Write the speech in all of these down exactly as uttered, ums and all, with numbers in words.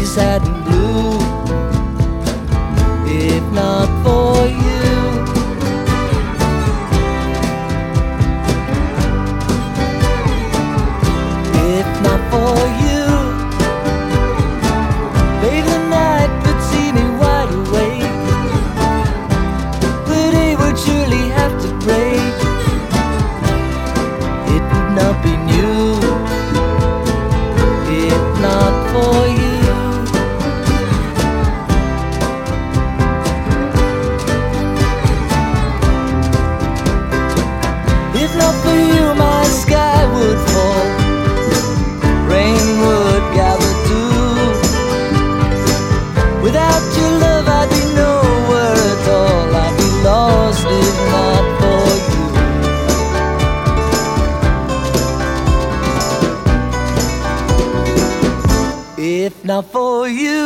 sad and blue. If not for you, if not for you, babe, the night would see me wide awake. The day would surely have to break. It would not be new if not for you. If not for you, my sky would fall, rain would gather too. Without your love, I'd be nowhere at all. I'd be lost if not for you. If not for you,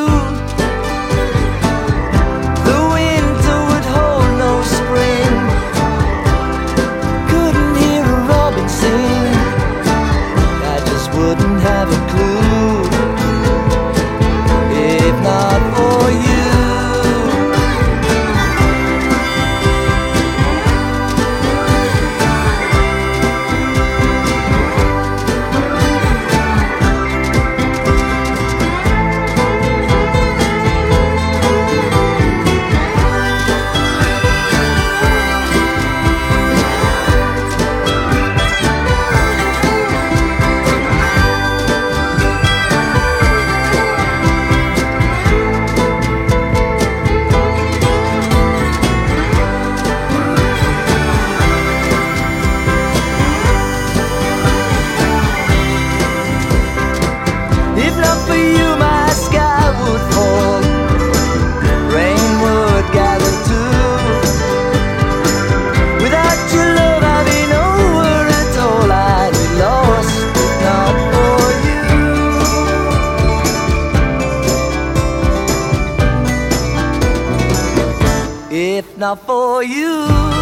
the winter would hold no spring. Couldn't hear a robin sing. I just wouldn't have a clue. If not for you. If not for you, my sky would fall, rain would gather too. Without your love, I'd be nowhere at all. I'd be lost if not for you. If not for you.